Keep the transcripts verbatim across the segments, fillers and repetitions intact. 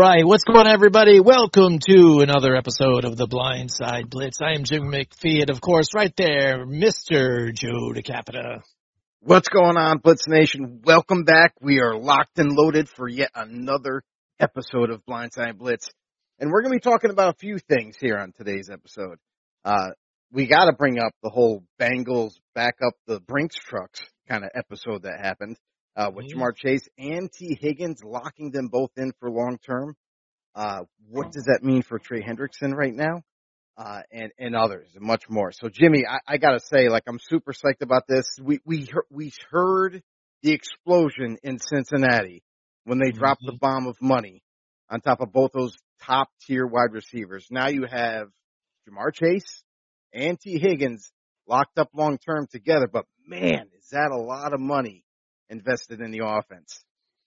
right, what's going on, everybody? Welcome to another episode of the Blindside Blitz. I am Jim McPhee, and of course, right there, Mister Joe DeCapita. What's going on, Blitz Nation? Welcome back. We are locked and loaded for yet another episode of Blindside Blitz, and we're going to be talking about a few things here on today's episode. Uh, we got to bring up the whole Bengals back up the Brinks trucks kind of episode that happened. Uh, with Yeah. Ja'Marr Chase and T. Higgins locking them both in for long term. Uh, what does that mean for Trey Hendrickson right now? Uh, and, and others and much more. So Jimmy, I, I gotta say, like, I'm super psyched about this. We, we, heard, we heard the explosion in Cincinnati when they mm-hmm. dropped the bomb of money on top of both those top tier wide receivers. Now you have Ja'Marr Chase and T. Higgins locked up long term together, but man, is that a lot of money invested in the offense.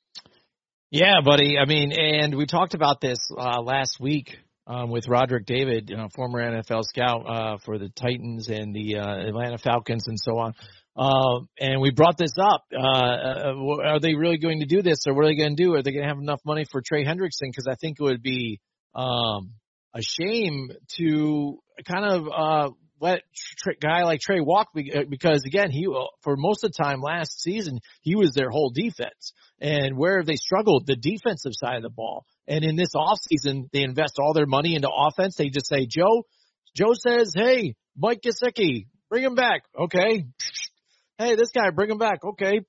Yeah, buddy. I mean, and we talked about this uh, last week um, with Roderick David, you know, former N F L scout uh, for the Titans and the uh, Atlanta Falcons and so on. Uh, and we brought this up. Uh, uh, are they really going to do this, or what are they going to do? Are they going to have enough money for Trey Hendrickson? Because I think it would be um, a shame to kind of uh, let a guy like Trey walk, because again, he for most of the time last season he was their whole defense. And where have they struggled? The defensive side of the ball. And in this offseason, they invest all their money into offense. They just say, Joe, Joe says, hey, Mike Gesicki, bring him back. Okay. Hey, this guy, bring him back. Okay.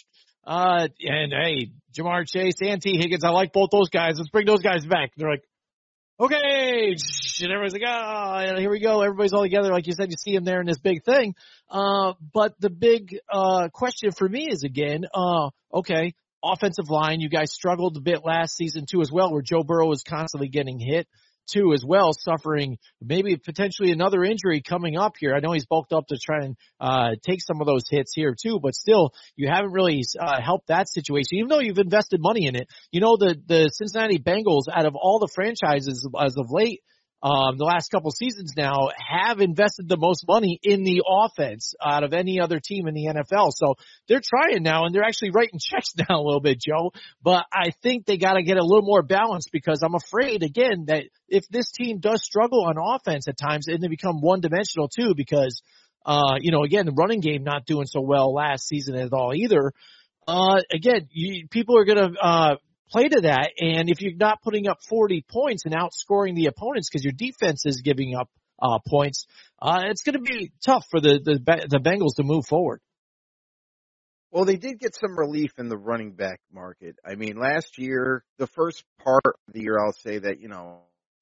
Uh, and hey, Ja'Marr Chase and T. Higgins, I like both those guys. Let's bring those guys back. They're like, okay, and everybody's like, oh, here we go. Everybody's all together. Like you said, you see him there in this big thing. Uh, but the big uh, question for me is, again, uh, okay, offensive line, you guys struggled a bit last season too as well, where Joe Burrow was constantly getting hit too as well, suffering maybe potentially another injury coming up here. I know he's bulked up to try and uh, take some of those hits here too, but still, you haven't really uh, helped that situation, even though you've invested money in it. You know, the, the Cincinnati Bengals, out of all the franchises as of late, um, the last couple seasons now, have invested the most money in the offense out of any other team in the N F L. So they're trying now, and they're actually writing checks down a little bit, Joe. But I think they got to get a little more balance, because I'm afraid, again, that if this team does struggle on offense at times, and they become one-dimensional too, because, uh, you know, again, the running game not doing so well last season at all either. Uh, again, you, people are going to uh, play to that, and if you're not putting up forty points and outscoring the opponents because your defense is giving up uh, points, uh, it's going to be tough for the, the the Bengals to move forward. Well, they did get some relief in the running back market. I mean, last year, the first part of the year, I'll say that, you know,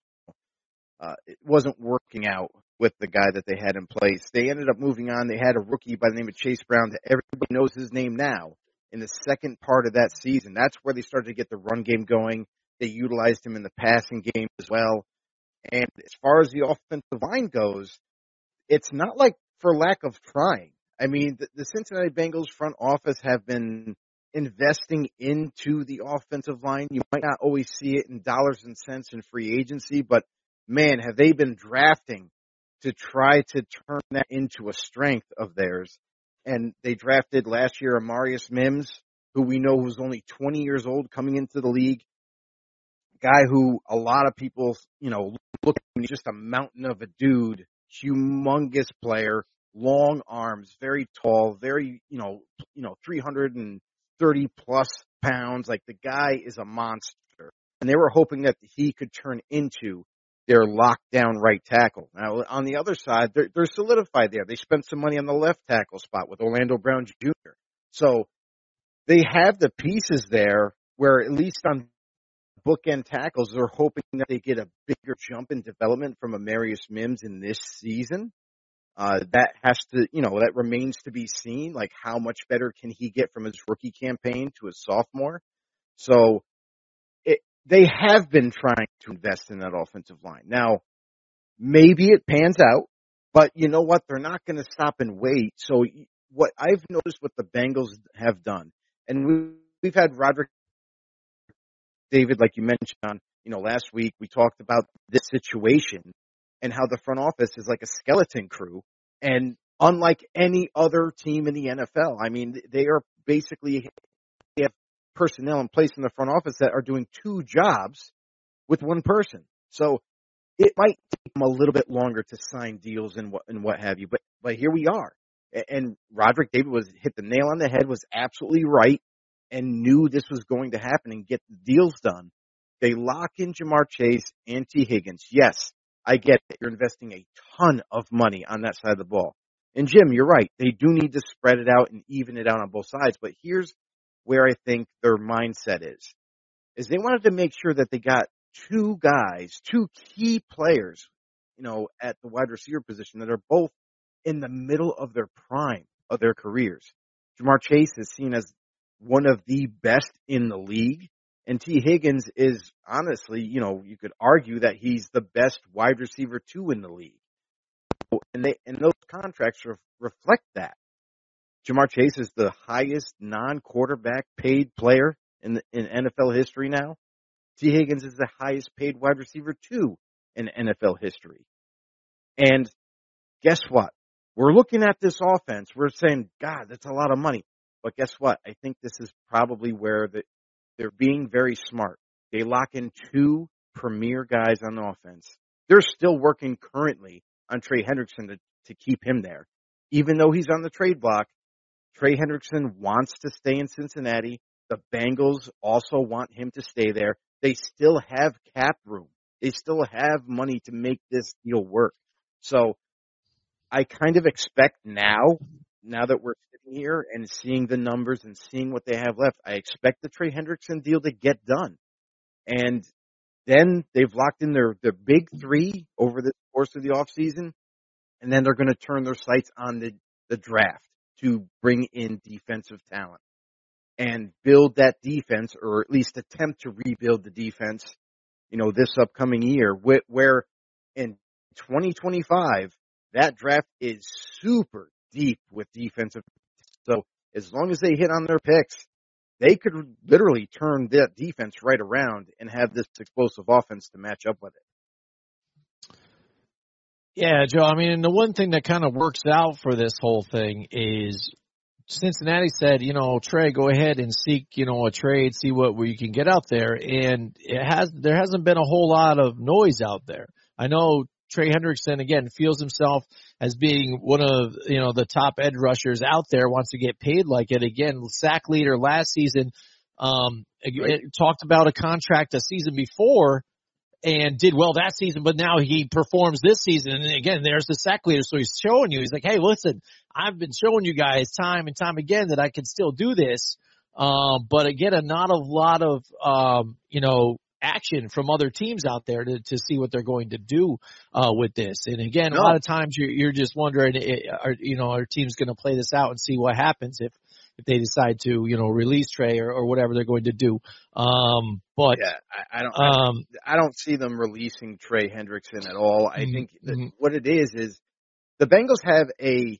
uh, it wasn't working out with the guy that they had in place. They ended up moving on. They had a rookie by the name of Chase Brown that everybody knows his name now. In the second part of that season, that's where they started to get the run game going. They utilized him in the passing game as well. And as far as the offensive line goes, it's not like for lack of trying. I mean, the, the Cincinnati Bengals front office have been investing into the offensive line. You might not always see it in dollars and cents in free agency, but man, have they been drafting to try to turn that into a strength of theirs. And they drafted last year Amarius Mims, who we know was only twenty years old coming into the league. Guy who a lot of people, you know, look at, just a mountain of a dude, humongous player, long arms, very tall, very, you know, you know, three hundred thirty plus pounds. Like, the guy is a monster. And they were hoping that he could turn into their lockdown right tackle. Now, on the other side, they're, they're solidified there. They spent some money on the left tackle spot with Orlando Brown Junior So they have the pieces there where, at least on bookend tackles, they're hoping that they get a bigger jump in development from Amarius Mims in this season. Uh, that has to, you know, that remains to be seen. Like, how much better can he get from his rookie campaign to his sophomore? So it, they have been trying to invest in that offensive line. Now, maybe it pans out, but you know what? They're not going to stop and wait. So what I've noticed what the Bengals have done, and we, we've had Roderick David, like you mentioned on, you know, last week, we talked about this situation and how the front office is like a skeleton crew, and unlike any other team in the N F L. I mean, they are basically, they have personnel in place in the front office that are doing two jobs with one person. So it might take them a little bit longer to sign deals and what and what have you. But but here we are. And Roderick David was hit the nail on the head, was absolutely right, and knew this was going to happen and get the deals done. They lock in Jamar Chase and T. Higgins. Yes, I get it. You're investing a ton of money on that side of the ball. And Jim, you're right. They do need to spread it out and even it out on both sides. But here's where I think their mindset is, is they wanted to make sure that they got two guys, two key players, you know, at the wide receiver position that are both in the middle of their prime of their careers. Jamar Chase is seen as one of the best in the league. And T. Higgins is honestly, you know, you could argue that he's the best wide receiver two in the league. And they, and those contracts re- reflect that. Jamar Chase is the highest non-quarterback paid player in the, in N F L history now. T. Higgins is the highest paid wide receiver two in N F L history. And guess what? We're looking at this offense. We're saying, God, that's a lot of money. But guess what? I think this is probably where the, they're being very smart. They lock in two premier guys on offense. They're still working currently on Trey Hendrickson to, to keep him there. Even though he's on the trade block, Trey Hendrickson wants to stay in Cincinnati. The Bengals also want him to stay there. They still have cap room. They still have money to make this deal work. So I kind of expect now, now that we're sitting here and seeing the numbers and seeing what they have left, I expect the Trey Hendrickson deal to get done. And then they've locked in their, their big three over the course of the offseason, and then they're going to turn their sights on the, the draft to bring in defensive talent and build that defense, or at least attempt to rebuild the defense, you know, this upcoming year, where in twenty twenty-five, that draft is super deep with defensive. So as long as they hit on their picks, they could literally turn that defense right around and have this explosive offense to match up with it. Yeah, Joe, I mean, the one thing that kind of works out for this whole thing is Cincinnati said, you know, Trey, go ahead and seek, you know, a trade, see what you can get out there. And it has, there hasn't been a whole lot of noise out there. I know Trey Hendrickson, again, feels himself as being one of, you know, the top edge rushers out there, wants to get paid like it. Again, sack leader last season, um, it, it talked about a contract a season before and did well that season, but now he performs this season. And again, there's the sack leader. So he's showing you, he's like, hey, listen, I've been showing you guys time and time again that I can still do this. Um, but again, not a lot of, um, you know, action from other teams out there to, to see what they're going to do, uh, with this. And again, no. a lot of times you're, you're just wondering, are, you know, our team's going to play this out and see what happens if, if they decide to, you know, release Trey or, or whatever they're going to do. Um, but yeah, I, I don't, um, I don't see them releasing Trey Hendrickson at all. I mm-hmm, think that mm-hmm. what it is, is the Bengals have a,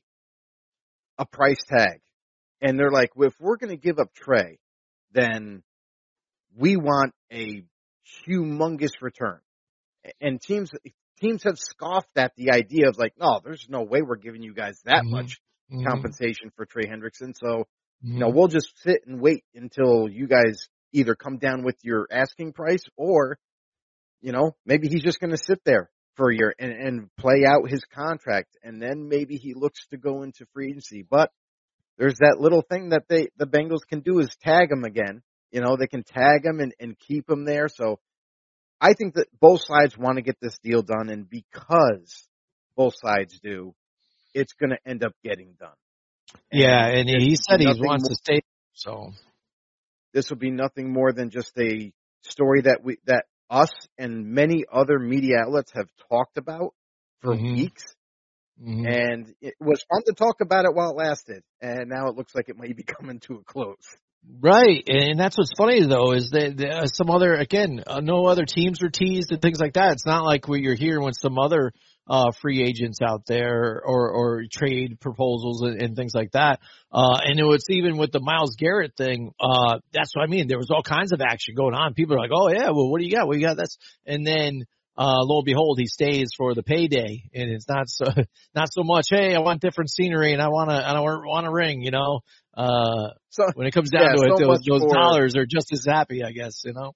a price tag, and they're like, well, if we're going to give up Trey, then we want a humongous return. And teams, teams have scoffed at the idea of like, no, there's no way we're giving you guys that mm-hmm, much mm-hmm. compensation for Trey Hendrickson. So, Mm-hmm. you know, we'll just sit and wait until you guys either come down with your asking price or, you know, maybe he's just going to sit there for a year and, and play out his contract. And then maybe he looks to go into free agency. But there's that little thing that they, the Bengals can do is tag him again. You know, they can tag him and, and keep him there. So I think that both sides want to get this deal done. And because both sides do, it's going to end up getting done. Yeah, and he said he wants to stay. So this will be nothing more than just a story that we that us and many other media outlets have talked about for mm-hmm. weeks. Mm-hmm. And it was fun to talk about it while it lasted. And now it looks like it might be coming to a close. Right, and that's what's funny though is that uh, some other again, uh, no other teams are teased and things like that. It's not like what you're hearing with some other uh free agents out there or or trade proposals and, and things like that. Uh and it was even with the Myles Garrett thing. Uh, that's what I mean. There was all kinds of action going on. People are like, oh yeah, well what do you got? What do you got? That's and then. Uh, lo and behold, he stays for the payday, and it's not so, not so much, hey, I want different scenery and I want to, I don't want a ring, you know, uh, so, when it comes down yeah, to it, so those, those for, dollars are just as happy, I guess, you know?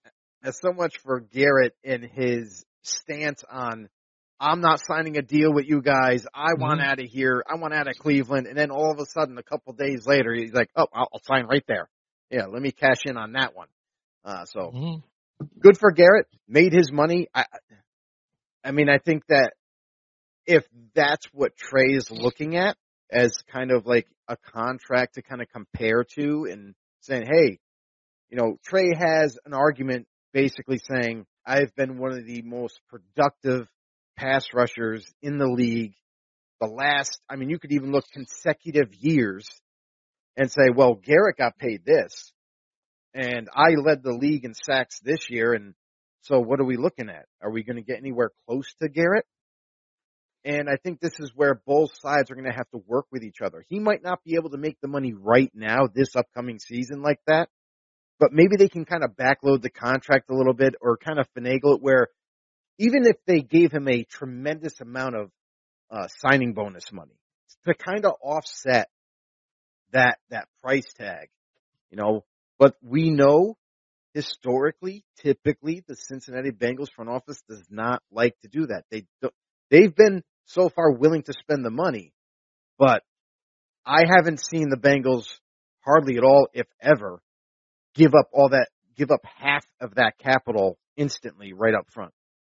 as so much for Garrett and his stance on, I'm not signing a deal with you guys. I Mm-hmm. want out of here. I want out of Cleveland. And then all of a sudden, a couple days later, he's like, oh, I'll, I'll sign right there. Yeah, let me cash in on that one. Uh, so Mm-hmm. good for Garrett. Made his money. I, I mean, I think that if that's what Trey is looking at as kind of like a contract to kind of compare to and saying, hey, you know, Trey has an argument basically saying, I've been one of the most productive pass rushers in the league the last, I mean, you could even look consecutive years and say, well, Garrett got paid this and I led the league in sacks this year. And so what are we looking at? Are we going to get anywhere close to Garrett? And I think this is where both sides are going to have to work with each other. He might not be able to make the money right now, this upcoming season like that, but maybe they can kind of backload the contract a little bit or kind of finagle it where even if they gave him a tremendous amount of uh, signing bonus money to kind of offset that, that price tag, you know, but we know historically, typically the Cincinnati Bengals front office does not like to do that. They don't, they've been so far willing to spend the money, but I haven't seen the Bengals hardly at all, if ever, give up all that, give up half of that capital instantly right up front.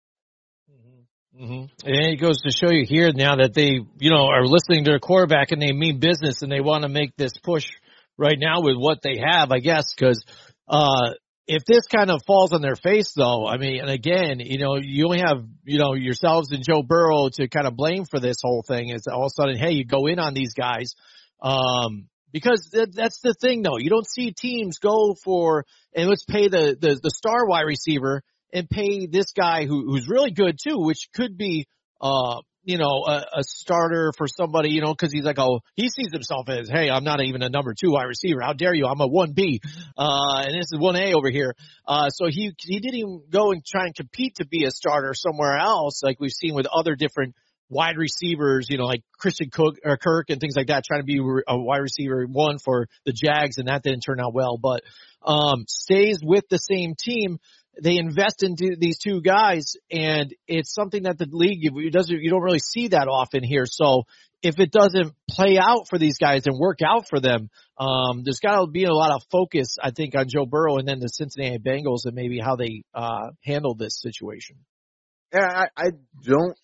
Mm-hmm. And it goes to show you here now that they, you know, are listening to their quarterback and they mean business and they want to make this push right now with what they have, I guess, because uh, if this kind of falls on their face, though, I mean, and again, you know, you only have, you know, yourselves and Joe Burrow to kind of blame for this whole thing. Is all of a sudden, hey, you go in on these guys. Um, Because that, that's the thing, though. You don't see teams go for, and let's pay the, the, the star wide receiver and pay this guy who, who's really good, too, which could be, uh, you know, a, a starter for somebody, you know, because he's like, oh, he sees himself as, hey, I'm not even a number two wide receiver. How dare you? I'm a one B, uh, and this is one A over here. Uh, so he, he didn't even go and try and compete to be a starter somewhere else, like we've seen with other different wide receivers, you know, like Christian Cook or Kirk and things like that, trying to be a wide receiver one for the Jags, and that didn't turn out well. But um, stays with the same team. They invest into these two guys, and it's something that the league it doesn't. You don't really see that often here. So if it doesn't play out for these guys and work out for them, um, there's got to be a lot of focus, I think, on Joe Burrow and then the Cincinnati Bengals and maybe how they uh, handle this situation. Yeah, I, I don't.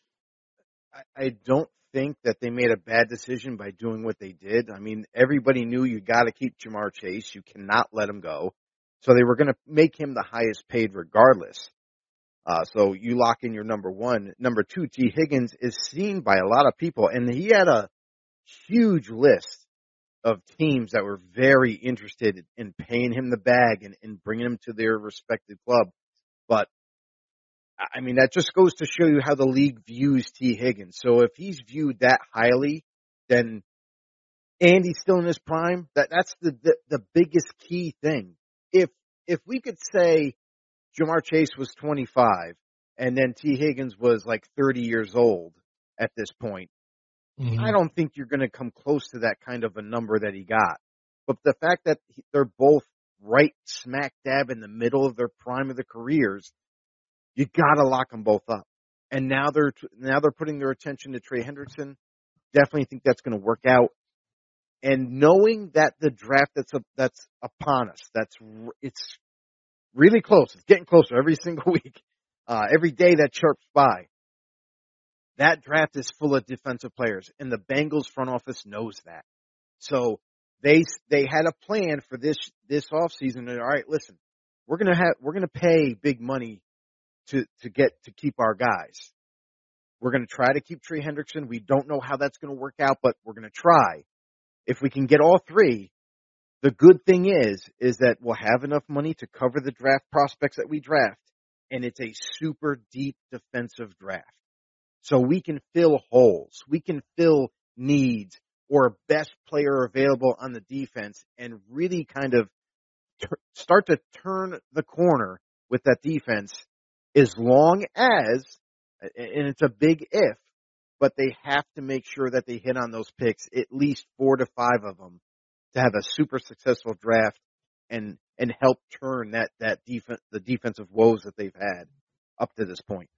I don't think that they made a bad decision by doing what they did. I mean, everybody knew you got to keep Jamar Chase. You cannot let him go. So they were going to make him the highest paid regardless. Uh, so you lock in your number one. Number two, T. Higgins is seen by a lot of people, and he had a huge list of teams that were very interested in paying him the bag and, and bringing him to their respective club. But I mean, that just goes to show you how the league views T. Higgins. So if he's viewed that highly, then and he's still in his prime, that that's the, the, the biggest key thing. If if we could say Jamar Chase was twenty-five and then T. Higgins was like thirty years old at this point, mm-hmm. I don't think you're going to come close to that kind of a number that he got. But the fact that they're both right smack dab in the middle of their prime of their careers, you gotta lock them both up. And now they're now they're putting their attention to Trey Hendrickson. Definitely think that's going to work out. And knowing that the draft that's a, that's upon us, that's it's really close. It's getting closer every single week, uh, every day that chirps by. That draft is full of defensive players, and the Bengals front office knows that. So they they had a plan for this this offseason. And all right, listen, we're gonna have we're gonna pay big money to, to get, to keep our guys. We're going to try to keep Trey Hendrickson. We don't know how that's going to work out, but we're going to try. If we can get all three, the good thing is, is that we'll have enough money to cover the draft prospects that we draft, and it's a super deep defensive draft. So we can fill holes. We can fill needs or best player available on the defense and really kind of ter- start to turn the corner with that defense. As long as, and it's a big if, but they have to make sure that they hit on those picks, at least four to five of them, to have a super successful draft and and help turn that, that defense, the defensive woes that they've had up to this point.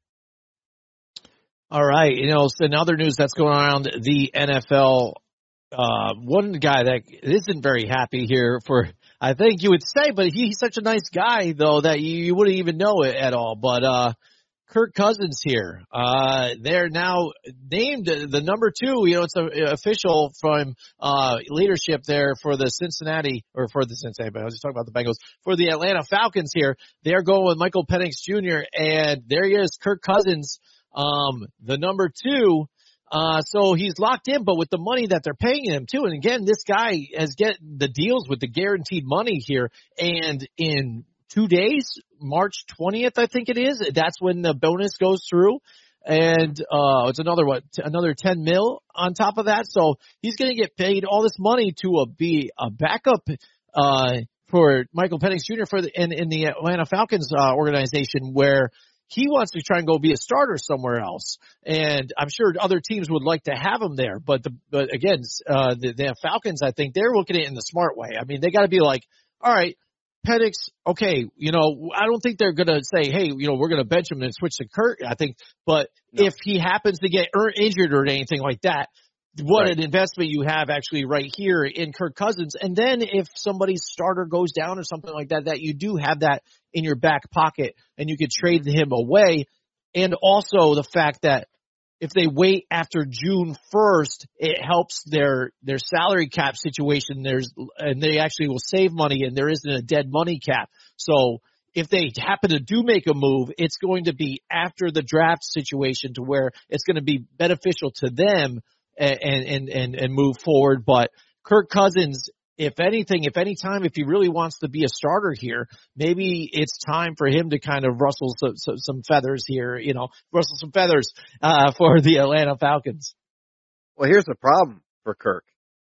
All right. You know, so in other news that's going around the N F L, uh, one guy that isn't very happy here for, I think you would say, but he, he's such a nice guy though that you, you wouldn't even know it at all. But, uh, Kirk Cousins here, uh, they're now named the number two. You know, it's a, official from, uh, leadership there for the Cincinnati, or for the Cincinnati, but I was just talking about the Bengals, for the Atlanta Falcons here. They're going with Michael Penix Junior, and there he is, Kirk Cousins, um, the number two. Uh, so he's locked in, but with the money that they're paying him too. And again, this guy has get the deals with the guaranteed money here. And in two days, March twentieth, I think it is, that's when the bonus goes through. And, uh, it's another, what, another ten mil on top of that. So he's going to get paid all this money to uh, be a backup, uh, for Michael Penix Junior for the, in, in the Atlanta Falcons, uh, organization, where he wants to try and go be a starter somewhere else. And I'm sure other teams would like to have him there. But the, but again, uh, the, the Falcons, I think they're looking at it in the smart way. I mean, they got to be like, all right, Penix, okay, you know, I don't think they're going to say, hey, you know, we're going to bench him and switch to Kirk, I think. But no. If he happens to get injured or anything like that, what right. an investment you have actually right here in Kirk Cousins. And then if somebody's starter goes down or something like that, that you do have that in your back pocket and you could trade him away. And also the fact that if they wait after June first, it helps their, their salary cap situation. There's, and they actually will save money, and there isn't a dead money cap. So if they happen to do make a move, it's going to be after the draft situation to where it's going to be beneficial to them and, and, and, and move forward. But Kirk Cousins, if anything, if any time, if he really wants to be a starter here, maybe it's time for him to kind of rustle some, some, some feathers here, you know, rustle some feathers, uh, for the Atlanta Falcons. Well, here's the problem for Kirk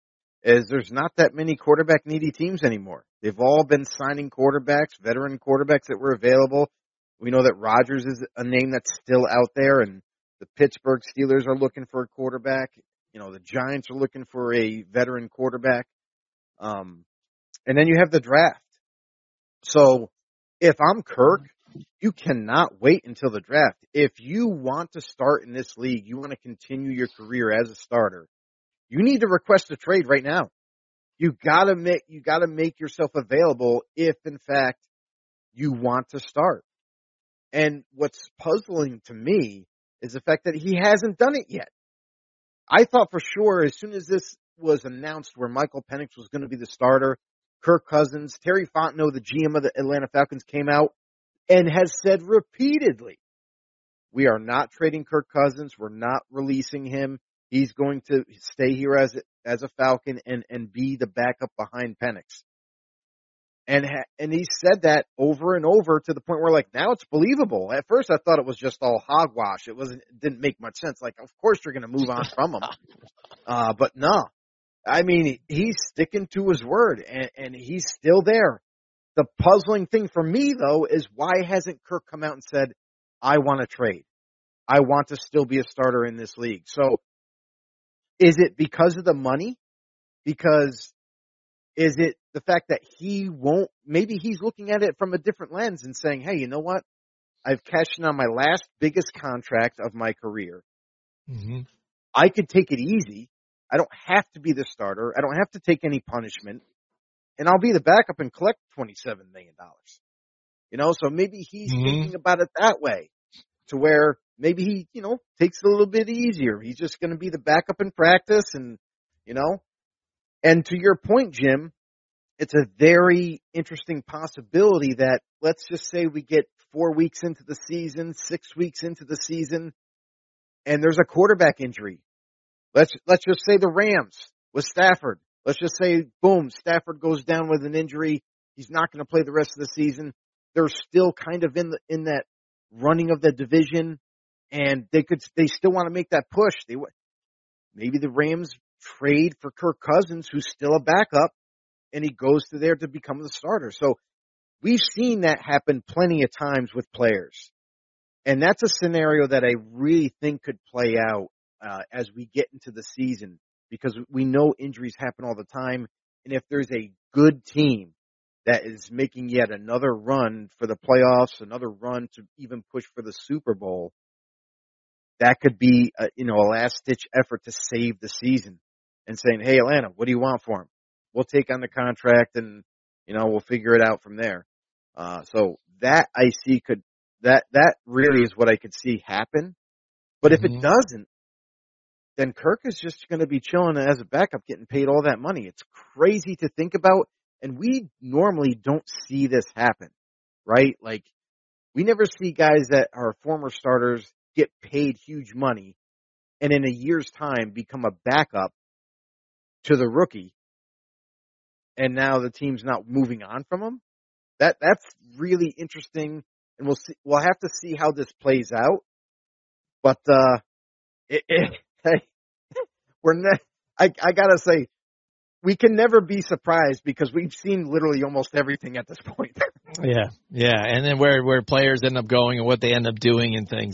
is there's not that many quarterback needy teams anymore. They've all been signing quarterbacks, veteran quarterbacks that were available. We know that Rodgers is a name that's still out there, and the Pittsburgh Steelers are looking for a quarterback. You know, the Giants are looking for a veteran quarterback. Um, and then you have the draft. So if I'm Kirk, you cannot wait until the draft. If you want to start in this league, you want to continue your career as a starter, you need to request a trade right now. You gotta make, you gotta make yourself available if in fact you want to start. And what's puzzling to me is the fact that he hasn't done it yet. I thought for sure as soon as this was announced where Michael Penix was going to be the starter, Kirk Cousins, Terry Fontenot, the G M of the Atlanta Falcons, came out and has said repeatedly, we are not trading Kirk Cousins. We're not releasing him. He's going to stay here as, as a Falcon and, and be the backup behind Penix. And, ha- and he said that over and over to the point where, like, now it's believable. At first I thought it was just all hogwash. It wasn't, it didn't make much sense. Like, of course you're going to move on from him. Uh, but no. I mean, he's sticking to his word, and, and he's still there. The puzzling thing for me, though, is why hasn't Kirk come out and said, I want to trade. I want to still be a starter in this league. So is it because of the money? Because is it the fact that he won't, maybe he's looking at it from a different lens and saying, hey, you know what? I've cashed in on my last biggest contract of my career. Mm-hmm. I could take it easy. I don't have to be the starter. I don't have to take any punishment. And I'll be the backup and collect twenty-seven million dollars. You know, so maybe he's mm-hmm. thinking about it that way, to where maybe he, you know, takes it a little bit easier. He's just going to be the backup in practice, and, you know. And to your point, Jim, it's a very interesting possibility that, let's just say we get four weeks into the season, six weeks into the season, and there's a quarterback injury. Let's let's just say the Rams with Stafford. Let's just say, boom, Stafford goes down with an injury. He's not going to play the rest of the season. They're still kind of in the in that running of the division, and they could they still want to make that push. They maybe the Rams trade for Kirk Cousins, who's still a backup, and he goes to there to become the starter. So we've seen that happen plenty of times with players, and that's a scenario that I really think could play out Uh, as we get into the season, because we know injuries happen all the time. And if there's a good team that is making yet another run for the playoffs, another run to even push for the Super Bowl, that could be a, you know, a last-ditch effort to save the season and saying, hey, Atlanta, what do you want for him? We'll take on the contract and, you know, we'll figure it out from there. Uh, so that I see could, that, that really is what I could see happen. But Mm-hmm. if it doesn't, then Kirk is just going to be chilling as a backup getting paid all that money. It's crazy to think about. And we normally don't see this happen, right? Like, we never see guys that are former starters get paid huge money and in a year's time become a backup to the rookie. And now the team's not moving on from him. That, that's really interesting. And we'll see, we'll have to see how this plays out. But, uh, it, it, hey, we're ne- I, I gotta say, we can never be surprised because we've seen literally almost everything at this point. Yeah, yeah, and then where where players end up going and what they end up doing and things.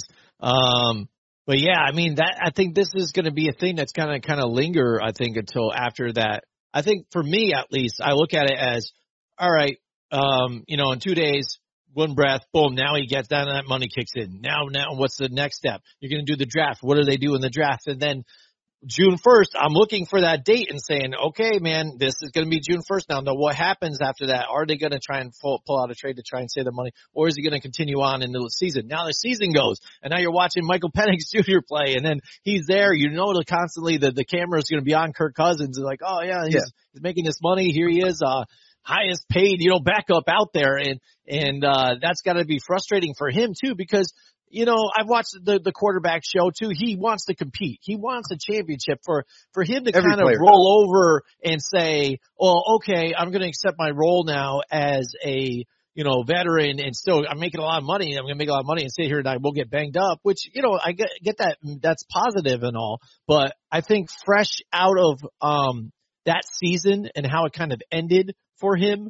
Um, but yeah, I mean that I think this is going to be a thing that's going to kind of linger. I think until after that. I think for me at least, I look at it as all right. Um, you know, in two days, one breath, boom. Now he gets down, and that money kicks in. Now, now, what's the next step? You're going to do the draft. What do they do in the draft? And then June first, I'm looking for that date and saying, okay, man, this is going to be June first now. Now, what happens after that? Are they going to try and pull, pull out a trade to try and save the money, or is he going to continue on into the season? Now the season goes, and now you're watching Michael Penix Junior play, and then he's there. You know, the constantly the, the camera is going to be on Kirk Cousins. And like, oh, yeah, he's, Yeah. he's making this money. Here he is, uh, highest paid, you know, backup out there. And, and, uh, that's got to be frustrating for him, too, because you know, I've watched the, the quarterback show too. He wants to compete. He wants a championship. For, for him to Every kind of player roll over and say, oh, okay, I'm going to accept my role now as a, you know, veteran and still I'm making a lot of money. I'm going to make a lot of money and sit here and I will get banged up, which, you know, I get, get that. That's positive and all, but I think fresh out of, um, that season and how it kind of ended for him,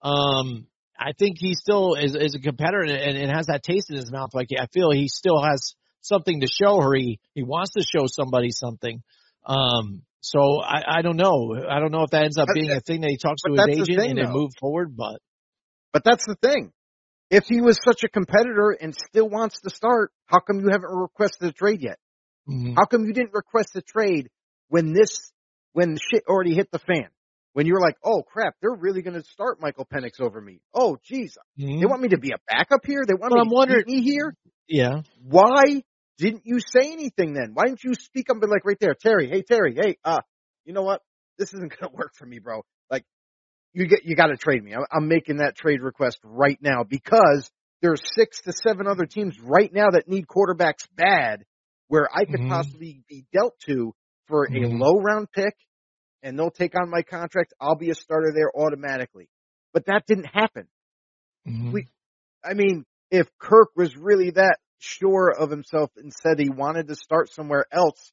um, I think he still is, is a competitor and, and has that taste in his mouth. Like, I feel he still has something to show her. He, he wants to show somebody something. Um, so I, I don't know. I don't know if that ends up being a thing that he talks to his agent thing, and then though. move forward, but. But that's the thing. If he was such a competitor and still wants to start, how come you haven't requested a trade yet? Mm-hmm. How come you didn't request a trade when this, when shit already hit the fan? When you're like, oh crap, they're really going to start Michael Penix over me. Oh geez, Mm-hmm. they want me to be a backup here? They want But me I'm to wondering, keep me here? Yeah. Why didn't you say anything then? Why didn't you speak up and be like right there, Terry, hey Terry, hey, uh, you know what? This isn't going to work for me, bro. Like, you get, you got to trade me. I'm, I'm making that trade request right now because there's six to seven other teams right now that need quarterbacks bad where I could Mm-hmm. possibly be dealt to for Mm-hmm. a low round pick. And they'll take on my contract. I'll be a starter there automatically. But that didn't happen. Mm-hmm. We, I mean, if Kirk was really that sure of himself and said he wanted to start somewhere else,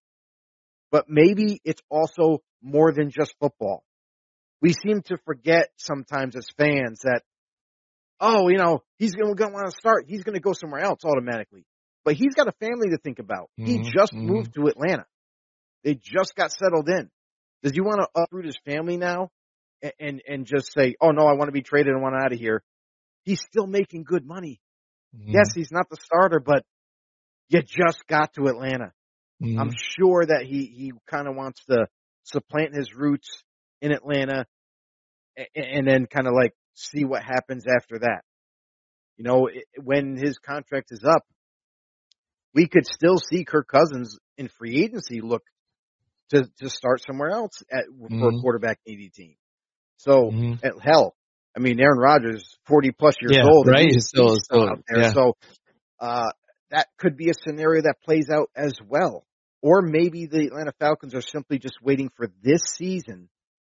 but maybe it's also more than just football. We seem to forget sometimes as fans that, oh, you know, he's going to want to start. He's going to go somewhere else automatically. But he's got a family to think about. Mm-hmm. He just Mm-hmm. moved to Atlanta. They just got settled in. Does he want to uproot his family now and, and, and just say, oh, no, I want to be traded and want out of here? He's still making good money. Mm-hmm. Yes, he's not the starter, but you just got to Atlanta. Mm-hmm. I'm sure that he, he kind of wants to supplant his roots in Atlanta and, and then kind of like see what happens after that. You know, it, when his contract is up, we could still see Kirk Cousins in free agency look to, to start somewhere else at, Mm-hmm. for a quarterback needy team. So, Mm-hmm. at, hell, I mean, Aaron Rodgers, forty plus years Yeah, old, and right. he's, He's still, he's still still, out there. yeah. So, uh, that could be a scenario that plays out as well. Or maybe the Atlanta Falcons are simply just waiting for this season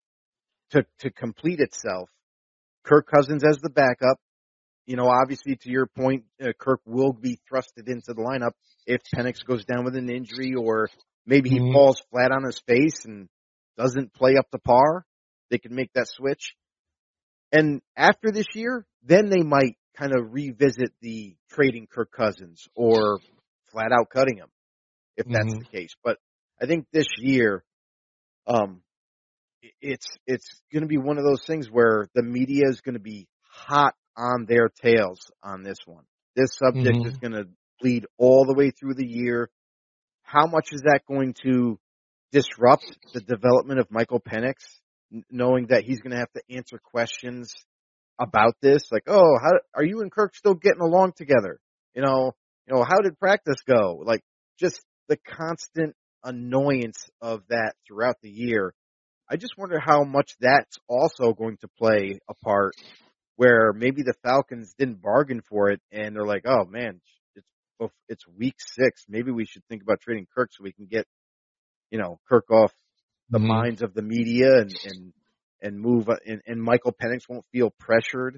to, to complete itself. Kirk Cousins as the backup. You know, obviously, to your point, uh, Kirk will be thrusted into the lineup if Penix goes down with an injury, or maybe he Mm-hmm. falls flat on his face and doesn't play up to par. They can make that switch. And after this year, then they might kind of revisit the trading Kirk Cousins or flat out cutting him, if that's Mm-hmm. the case. But I think this year, um, it's it's going to be one of those things where the media is going to be hot on their tails on this one. This subject Mm-hmm. is going to bleed all the way through the year. How much is that going to disrupt the development of Michael Penix, knowing that he's going to have to answer questions about this? Like, oh, how are you and Kirk still getting along together? You know, you know, how did practice go? Like, just the constant annoyance of that throughout the year. I just wonder how much that's also going to play a part, where maybe the Falcons didn't bargain for it and they're like, oh man, it's it's week six. Maybe we should think about trading Kirk so we can get, you know, Kirk off the Mm-hmm. minds of the media and, and, and move and, and Michael Penix won't feel pressured.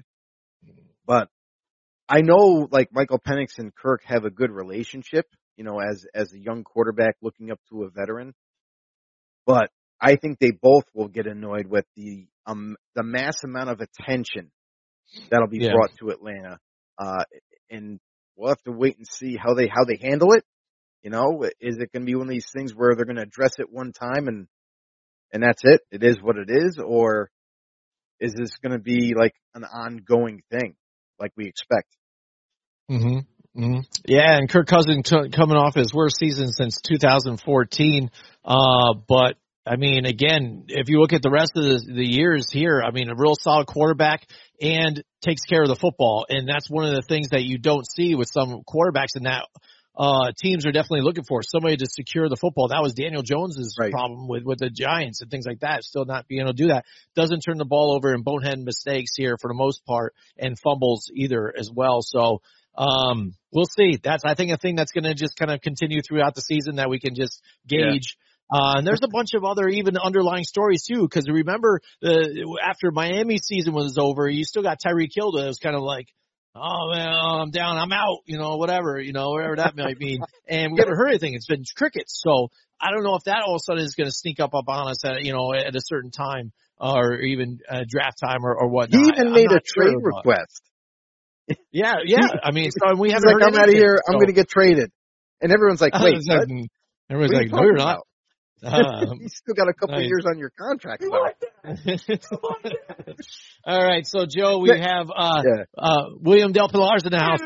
But I know like Michael Penix and Kirk have a good relationship, you know, as, as a young quarterback looking up to a veteran, but I think they both will get annoyed with the, um, the mass amount of attention that'll be Yeah. brought to Atlanta. Uh, and we'll have to wait and see how they, how they handle it. You know, is it going to be one of these things where they're going to address it one time and, and that's it? It is what it is. Or is this going to be like an ongoing thing like we expect? Mm-hmm. Mm-hmm. Yeah, and Kirk Cousins t- coming off his worst season since two thousand fourteen. Uh, but I mean, again, if you look at the rest of the, the years here, I mean, a real solid quarterback and takes care of the football. And that's one of the things that you don't see with some quarterbacks, and that uh, teams are definitely looking for somebody to secure the football. That was Daniel Jones's Right. problem with, with the Giants and things like that, still not being able to do that. Doesn't turn the ball over in bonehead mistakes here for the most part, and fumbles either as well. So, um, we'll see. That's, I think, a thing that's going to just kind of continue throughout the season that we can just gauge. Yeah. Uh, and there's a bunch of other even underlying stories too, because remember the, after Miami season was over, you still got Tyreek Hill that was kind of like, oh man, I'm down, I'm out, you know, whatever, you know, whatever that might mean. And we haven't heard anything. It's been crickets. So I don't know if that all of a sudden is going to sneak up up on us at, you know, at a certain time, or even uh, draft time or, or whatnot. He even I, made a sure trade request. Yeah, yeah. I mean, so we haven't He's like, heard I'm out of here. so. I'm going to get traded. And everyone's like, wait, what? Like, everyone's what like, no, you're not. Um, you still got a couple nice. years on your contract. All right, so Joe, we have uh, yeah. uh, William Del Pilar's in the house.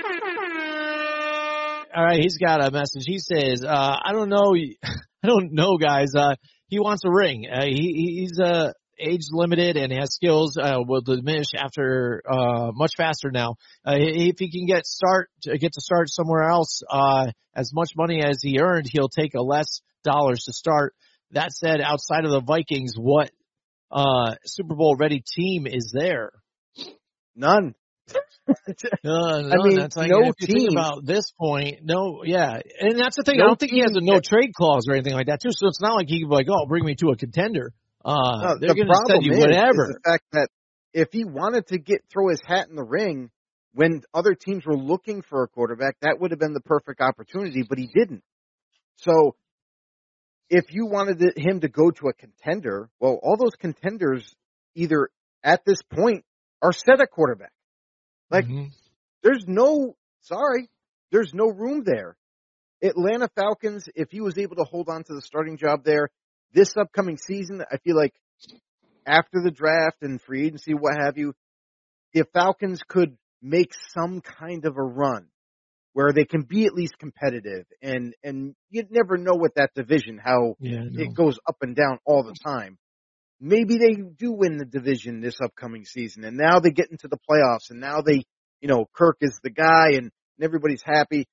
All right, he's got a message. He says, uh, "I don't know, I don't know, guys. Uh, he wants a ring. Uh, he, he's uh, age limited and has skills uh, will diminish after uh, much faster now. Uh, if he can get start get to start somewhere else, uh, as much money as he earned, he'll take a less dollars to start. That said, outside of the Vikings, what uh, Super Bowl ready team is there? None. uh, none. I mean, that's like, no if you team. think about this point, no, yeah, and that's the thing. No I don't think he has a no that, trade clause or anything like that, too. So it's not like he can be like, "Oh, bring me to a contender." Uh, no, they're the going to send you is, whatever. Is the fact that if he wanted to get throw his hat in the ring when other teams were looking for a quarterback, that would have been the perfect opportunity, but he didn't. So if you wanted to, him to go to a contender, well, all those contenders either at this point are set at quarterback. Like, mm-hmm. there's no, sorry, there's no room there. Atlanta Falcons, if he was able to hold on to the starting job there this upcoming season, I feel like after the draft and free agency, what have you, if Falcons could make some kind of a run where they can be at least competitive, and, and you'd never know with that division how yeah, no. it goes up and down all the time. Maybe they do win the division this upcoming season, and now they get into the playoffs, and now they, you know, Kirk is the guy, and, and everybody's happy.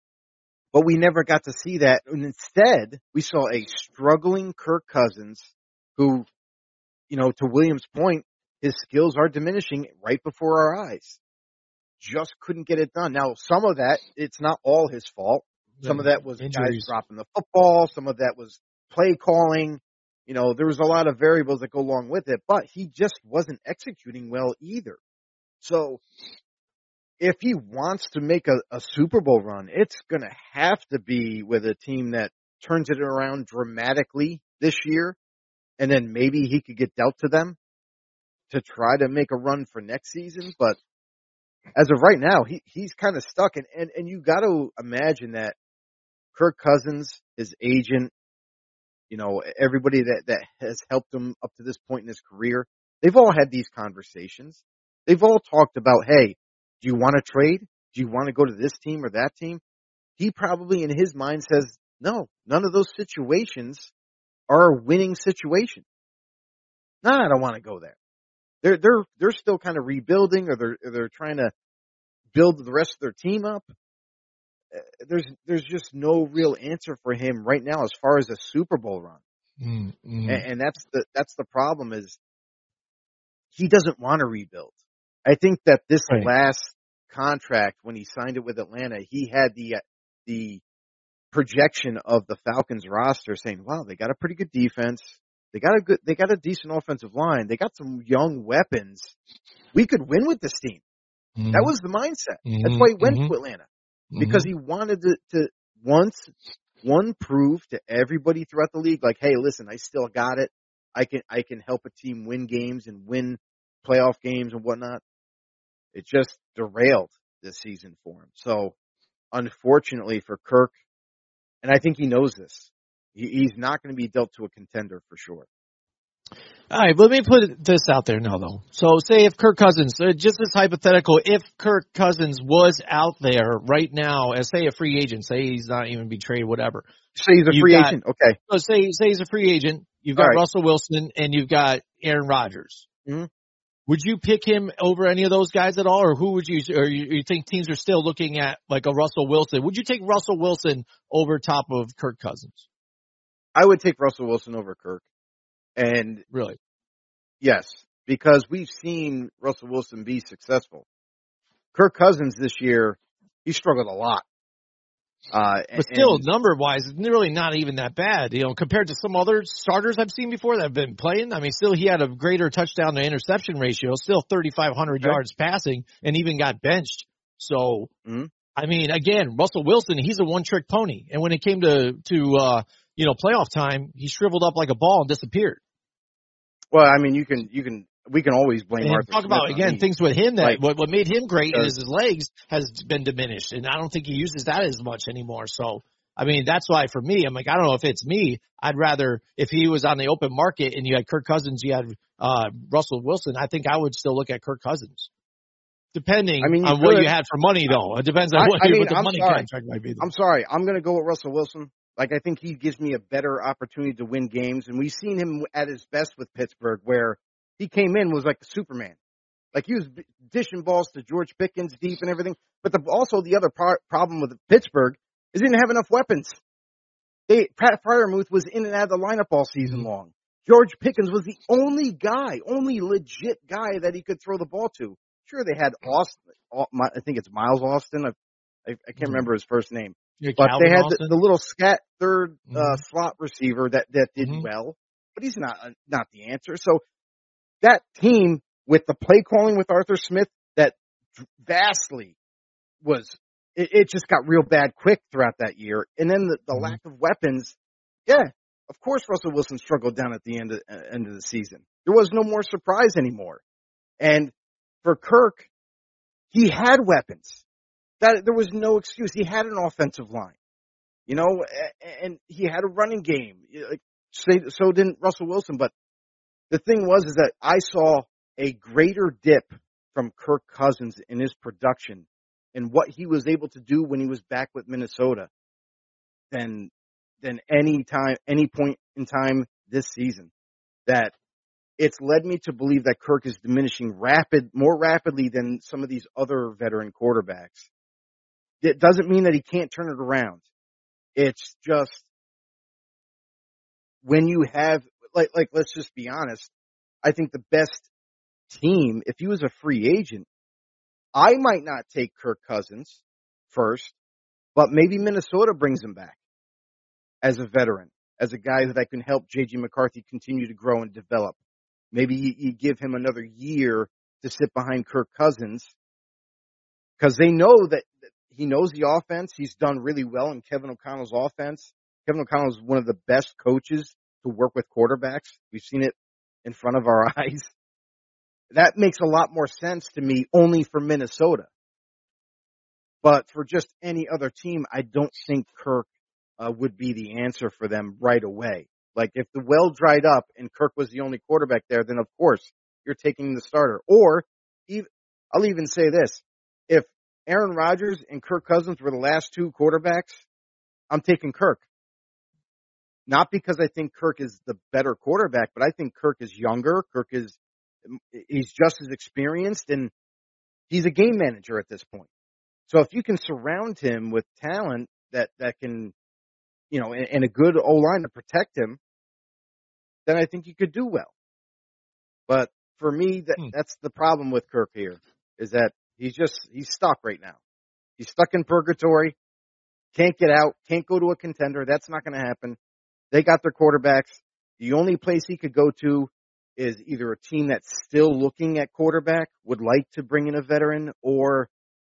But we never got to see that. And instead, we saw a struggling Kirk Cousins who, you know, to William's point, his skills are diminishing right before our eyes. Just couldn't get it done. Now, some of that, it's not all his fault. Some of that was Injuries. guys dropping the football. Some of that was play calling. You know, there was a lot of variables that go along with it, but he just wasn't executing well either. So if he wants to make a, a Super Bowl run, it's going to have to be with a team that turns it around dramatically this year, and then maybe he could get dealt to them to try to make a run for next season. But as of right now, he, he's kind of stuck. And, and, and you got to imagine that Kirk Cousins, his agent, you know, everybody that, that has helped him up to this point in his career, they've all had these conversations. They've all talked about, hey, do you want to trade? Do you want to go to this team or that team? He probably in his mind says, no, none of those situations are a winning situation. No, I don't want to go there. They're, they're, they're still kind of rebuilding, or they're, they're trying to build the rest of their team up. There's, there's just no real answer for him right now as far as a Super Bowl run. Mm-hmm. And, and that's the, that's the problem, is he doesn't want to rebuild. I think that this Right. last contract, when he signed it with Atlanta, he had the, the projection of the Falcons roster saying, wow, they got a pretty good defense. They got a good, they got a decent offensive line. They got some young weapons. We could win with this team. Mm-hmm. That was the mindset. Mm-hmm. That's why he went mm-hmm. to Atlanta, because he wanted to, to once, one, prove to everybody throughout the league, like, hey, listen, I still got it. I can, I can help a team win games and win playoff games and whatnot. It just derailed this season for him. So unfortunately for Kirk, and I think he knows this, he, he's not going to be dealt to a contender for sure. All right, let me put this out there now, though. So say if Kirk Cousins, uh, just this hypothetical, if Kirk Cousins was out there right now as, say, a free agent, say he's not even be traded, whatever. Say he's a You've free got, agent, okay. So say, say he's a free agent, you've got All right. Russell Wilson, and you've got Aaron Rodgers. Mm-hmm. Would you pick him over any of those guys at all, or who would you, or you, you think teams are still looking at like a Russell Wilson? Would you take Russell Wilson over top of Kirk Cousins? I would take Russell Wilson over Kirk. And Really? Yes, because we've seen Russell Wilson be successful. Kirk Cousins this year, he struggled a lot. Uh, but still, and, number-wise, it's really not even that bad, you know, compared to some other starters I've seen before that have been playing. I mean, still, he had a greater touchdown to interception ratio, still thirty-five hundred okay. yards passing, and even got benched. So, mm-hmm. I mean, again, Russell Wilson, he's a one-trick pony. And when it came to, to uh, you know, playoff time, he shriveled up like a ball and disappeared. Well, I mean, you can, you can, we can always blame and Arthur talk Smith. about, again, me. things with him that, like, what, what made him great uh, is his legs has been diminished. And I don't think he uses that as much anymore. So, I mean, that's why for me, I'm like, I don't know if it's me. I'd rather, if he was on the open market and you had Kirk Cousins, you had uh, Russell Wilson, I think I would still look at Kirk Cousins. Depending I mean, on could. what you had for money, though. It depends on I, what, I mean, what the I'm money sorry. contract might be. Though. I'm sorry. I'm going to go with Russell Wilson. Like, I think he gives me a better opportunity to win games. And we've seen him at his best with Pittsburgh, where he came in was like a Superman. Like, he was dishing balls to George Pickens deep and everything. But the, also the other pro- problem with Pittsburgh is they didn't have enough weapons. They, Pat Freiermuth was in and out of the lineup all season Mm-hmm. long. George Pickens was the only guy, only legit guy that he could throw the ball to. Sure, they had Austin. I think it's Miles Austin. I, I, I can't Mm-hmm. remember his first name. You're But Calvin they had the, Austin? the little scat third uh, Mm-hmm. slot receiver that, that did Mm-hmm. well. But he's not uh, not the answer. So that team with the play calling with Arthur Smith, that vastly was it, it just got real bad quick throughout that year. And then the, the Mm-hmm. lack of weapons. Yeah, of course Russell Wilson struggled down at the end of, uh, end of the season. There was no more surprise anymore. And for Kirk, he had weapons. That there was no excuse. He had an offensive line, you know, and he had a running game. So didn't Russell Wilson. But the thing was, is that I saw a greater dip from Kirk Cousins in his production and what he was able to do when he was back with Minnesota than than any time, any point in time this season. That it's led me to believe that Kirk is diminishing rapid, more rapidly than some of these other veteran quarterbacks. It doesn't mean that he can't turn it around. It's just when you have, like, like, let's just be honest. I think the best team, if he was a free agent, I might not take Kirk Cousins first, but maybe Minnesota brings him back as a veteran, as a guy that can help J J McCarthy continue to grow and develop. Maybe you, you give him another year to sit behind Kirk Cousins, because they know that he knows the offense. He's done really well in Kevin O'Connell's offense. Kevin O'Connell is one of the best coaches to work with quarterbacks. We've seen it in front of our eyes. That makes a lot more sense to me only for Minnesota. But for just any other team, I don't think Kirk uh, would be the answer for them right away. Like if the well dried up and Kirk was the only quarterback there, then of course you're taking the starter. Or even, I'll even say this. If Aaron Rodgers and Kirk Cousins were the last two quarterbacks, I'm taking Kirk. Not because I think Kirk is the better quarterback, but I think Kirk is younger. Kirk is, he's just as experienced, and he's a game manager at this point. So if you can surround him with talent that, that can, you know, and, and a good O-line to protect him, then I think you could do well. But for me, that, Hmm. that's the problem with Kirk here, is that he's just, he's stuck right now. He's stuck in purgatory, can't get out, can't go to a contender. That's not going to happen. They got their quarterbacks. The only place he could go to is either a team that's still looking at quarterback, would like to bring in a veteran, or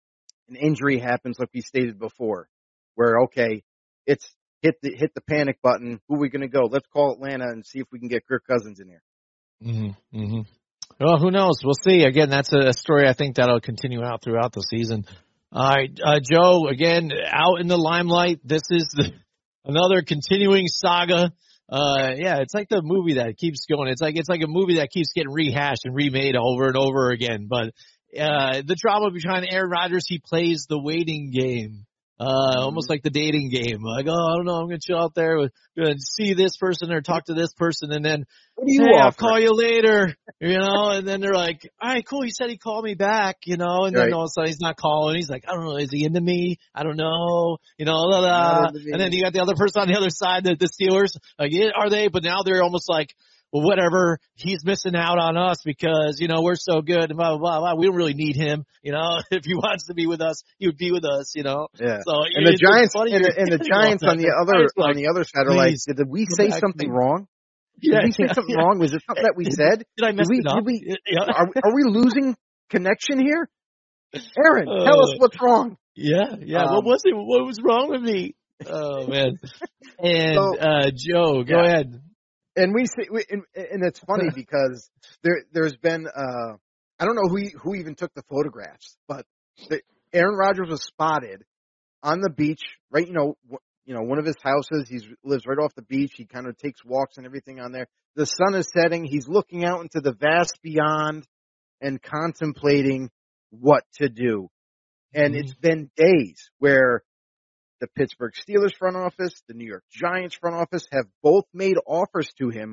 an injury happens like we stated before, where, okay, it's hit the hit the panic button. Who are we going to go? Let's call Atlanta and see if we can get Kirk Cousins in here. Mm-hmm. Mm-hmm. Well, who knows? We'll see. Again, that's a story I think that'll continue out throughout the season. All right, uh, Joe, again, out in the limelight. This is the, another continuing saga. Uh, yeah, it's like the movie that keeps going. It's like, it's like a movie that keeps getting rehashed and remade over and over again. But, uh, the drama behind Aaron Rodgers, he plays the waiting game. Uh, almost like the dating game. Like, oh, I don't know, I'm going to chill out there, with, gonna see this person or talk to this person, and then, what do you hey, offer? I'll call you later, you know, and then they're like, all right, cool, he said he'd call me back, you know, and then Right. all of a sudden he's not calling. He's like, I don't know, is he into me? I don't know, you know, blah, blah. Not into me. And then you got the other person on the other side, the, the Steelers, like, yeah, are they? But now they're almost like, well, whatever, he's missing out on us because, you know, we're so good and blah, blah, blah, blah. We don't really need him, you know. If he wants to be with us, he would be with us, you know. Yeah. So And the it's Giants, funny and you're the, and the getting all Giants that. on the The other, Giants are on like, the other side are like, please, did we come say back to something me. wrong? Did Yeah, we say yeah, something yeah. wrong? Was it something that we said? Did I mess Did we, it up? did we, Yeah. are, we- are we losing connection here? Aaron, tell us Uh, what's wrong. yeah, yeah. Um, what was it? What was wrong with me? Oh man. And So, uh Joe, go yeah. ahead. And we say, we, and, and it's funny because there, there's been, uh, I don't know who, who even took the photographs, but the, Aaron Rodgers was spotted on the beach, right? You know, w- you know, one of his houses, he lives right off the beach. He kind of takes walks and everything on there. The sun is setting. He's looking out into the vast beyond and contemplating what to do. And Mhm. it's been days where the Pittsburgh Steelers front office, the New York Giants front office have both made offers to him.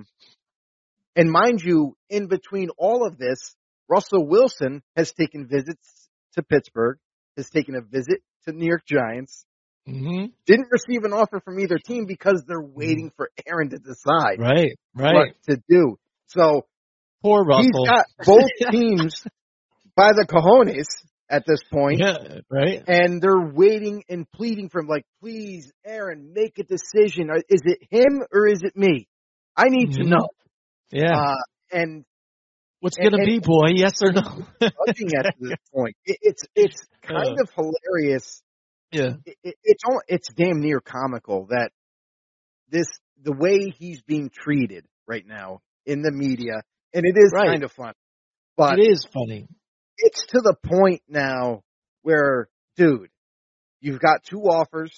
And mind you, in between all of this, Russell Wilson has taken visits to Pittsburgh, has taken a visit to New York Giants, Mhm. didn't receive an offer from either team because they're waiting for Aaron to decide Right, right. what to do. So Poor he's Russell. got both teams by the cojones at this point. Yeah, right. And they're waiting and pleading for him, like, please, Aaron, make a decision. Is it him or is it me? I need Mhm. to know. Yeah. Uh, and What's and, gonna and be, boy? Yes or no? judging at this point, it, it's it's kind Uh, of hilarious. yeah. It, it, it's all, it's damn near comical that this the way he's being treated right now in the media, and it is Right. kind of fun. But It is funny. it's to the point now where, dude, you've got two offers.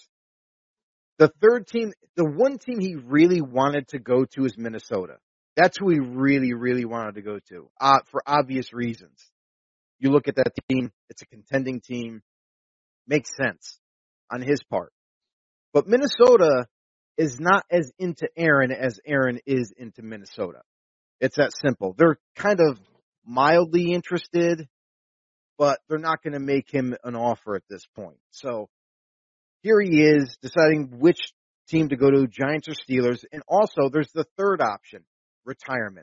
The third team, the one team he really wanted to go to is Minnesota. That's who he really, really wanted to go to, uh, for obvious reasons. You look at that team, it's a contending team. Makes sense on his part. But Minnesota is not as into Aaron as Aaron is into Minnesota. It's that simple. They're kind of mildly interested, but they're not going to make him an offer at this point. So here he is deciding which team to go to, Giants or Steelers. And also there's the third option, retirement.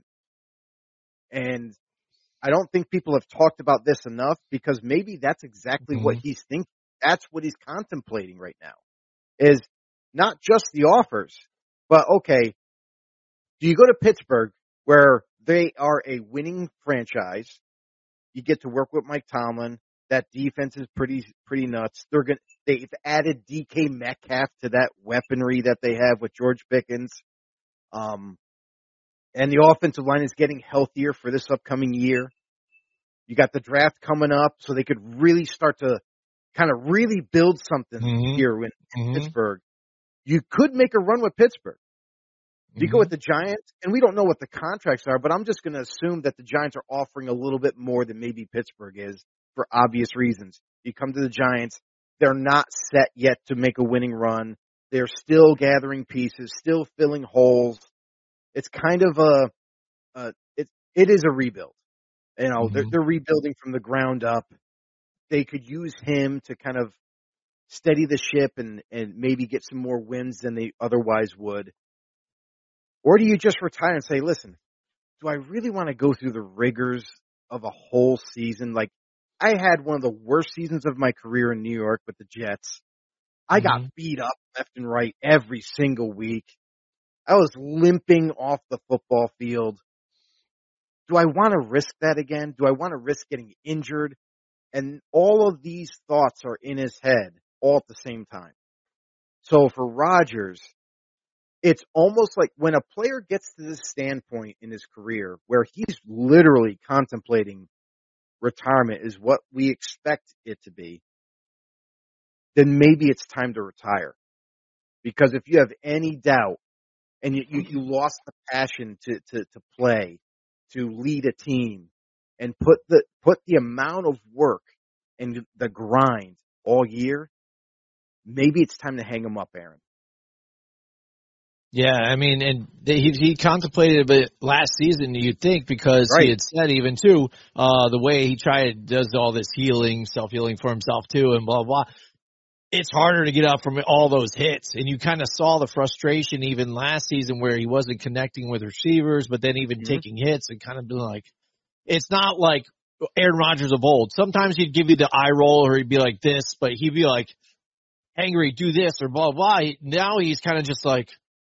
And I don't think people have talked about this enough because maybe that's exactly what Mhm. he's thinking. That's what he's contemplating right now, is not just the offers, but okay, do you go to Pittsburgh where they are a winning franchise? You get to work with Mike Tomlin. That defense is pretty, pretty nuts. They're going to, they've added D K Metcalf to that weaponry that they have with George Pickens. Um, and the offensive line is getting healthier for this upcoming year. You got the draft coming up, so they could really start to kind of really build something Mhm. here in, in Mhm. Pittsburgh. You could make a run with Pittsburgh. If you go with the Giants, and we don't know what the contracts are, but I'm just going to assume that the Giants are offering a little bit more than maybe Pittsburgh is for obvious reasons. You come to the Giants, they're not set yet to make a winning run. They're still gathering pieces, still filling holes. It's kind of a, uh, it, it is a rebuild. You know, mm-hmm. they're, they're rebuilding from the ground up. They could use him to kind of steady the ship and, and maybe get some more wins than they otherwise would. Or do you just retire and say, listen, do I really want to go through the rigors of a whole season? Like, I had one of the worst seasons of my career in New York with the Jets. I mm-hmm. got beat up left and right every single week. I was limping off the football field. Do I want to risk that again? Do I want to risk getting injured? And all of these thoughts are in his head all at the same time. So for Rodgers, it's almost like when a player gets to this standpoint in his career where he's literally contemplating retirement is what we expect it to be, then maybe it's time to retire. Because if you have any doubt and you, you, you lost the passion to, to, to play, to lead a team, and put the put the amount of work and the grind all year, maybe it's time to hang him up, Aaron. Yeah, I mean, and he he contemplated it last season, you'd think, because right. he had said even, too, uh, the way he tried, does all this healing, self-healing for himself, too, and blah, blah. It's harder to get up from all those hits. And you kind of saw the frustration even last season where he wasn't connecting with receivers, but then even mm-hmm. taking hits and kind of being like, it's not like Aaron Rodgers of old. Sometimes he'd give you the eye roll or he'd be like this, but he'd be like, angry, do this or blah, blah. Now he's kind of just like,